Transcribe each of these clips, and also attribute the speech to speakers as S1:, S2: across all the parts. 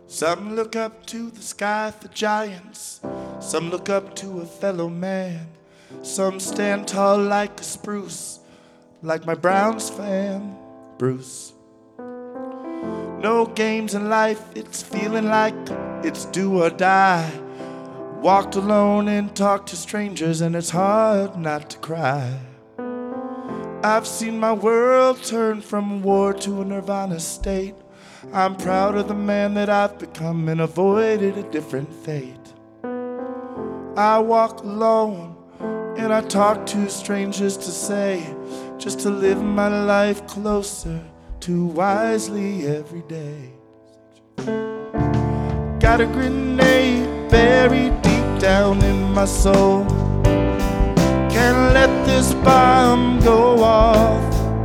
S1: Some look up to the sky for giants, some look up to a fellow man. Some stand tall like a spruce, like my Browns fan, Bruce. No games in life, it's feeling like it's do or die. Walked alone and talked to strangers, and it's hard not to cry. I've seen my world turn from war to a nirvana state. I'm proud of the man that I've become and avoided a different fate. I walk alone and I talk to strangers to say, just to live my life closer to wisely every day. Got a grenade buried deep down in my soul. Can't let this bomb go off.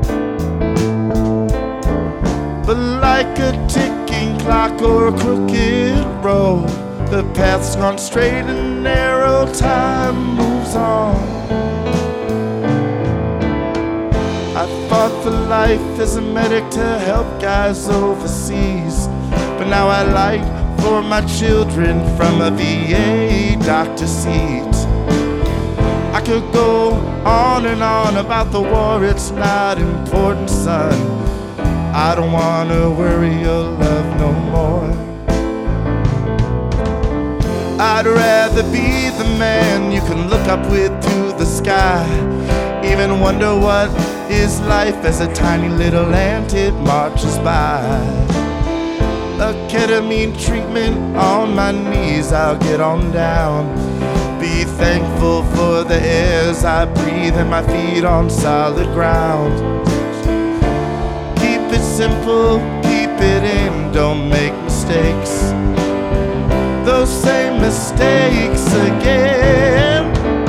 S1: But like a ticking clock or a crooked road, the path's gone straight and narrow, time moves on. I fought for life as a medic to help guys overseas, but now I light for my children from a VA doctor seat. I could go on and on about the war, it's not important, son. I don't wanna worry your love no more. I'd rather be the man you can look up with to the sky. Even wonder what is life as a tiny little ant it marches by. A ketamine treatment on my knees, I'll get on down. Be thankful for the airs I breathe and my feet on solid ground. Keep it simple, keep it in, don't make mistakes. Those same mistakes again.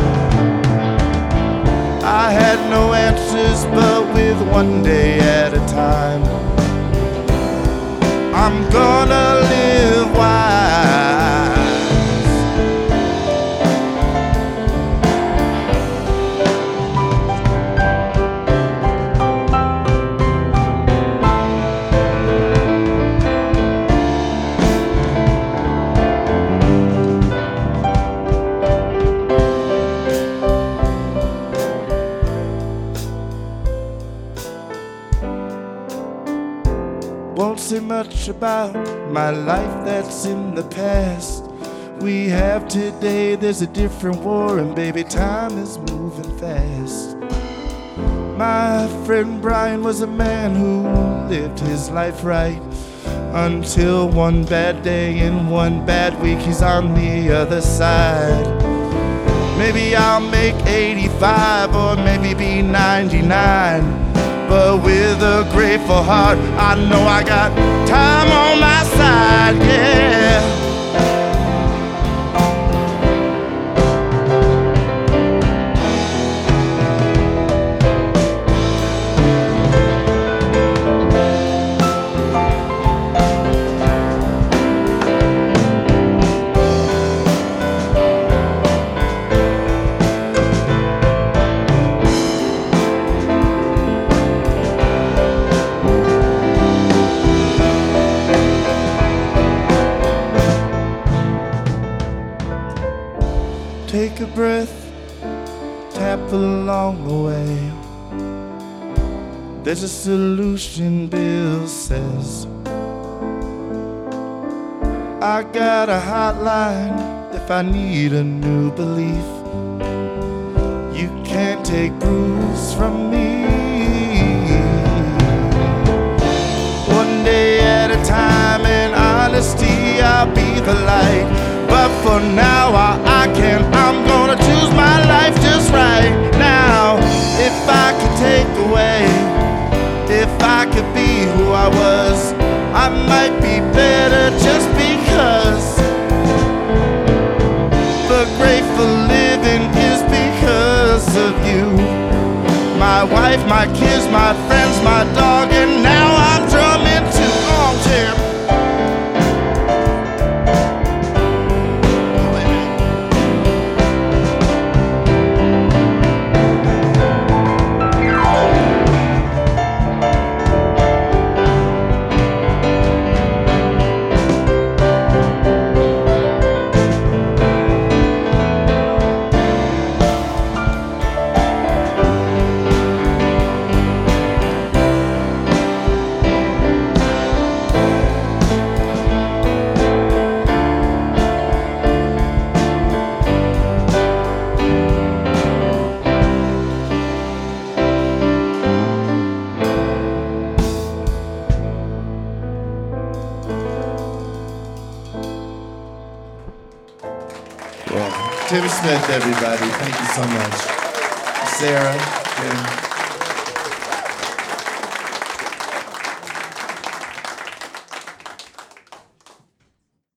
S1: I had no answers, but with one day at a time, I'm gonna live wise. Won't say much about my life that's in the past. We have today, there's a different war, and baby, time is moving fast. My friend Brian was a man who lived his life right, until one bad day and one bad week he's on the other side. Maybe I'll make 85 or maybe be 99, but with a grateful heart, I know I got time on my side, yeah. Take a breath, tap along the way. There's a solution, Bill says. I got a hotline if I need a new belief. You can't take brews from me. One day at a time, in honesty, I'll be the light. But for now, I'm gonna choose my life just right now. If I could take away, if I could be who I was, I might be better just because. The grateful living is because of you. My wife, my kids, my friends, my dog, and now I'm drumming too. Oh, Tim. Tim Smith, everybody. Thank you so much. Sarah, Jim.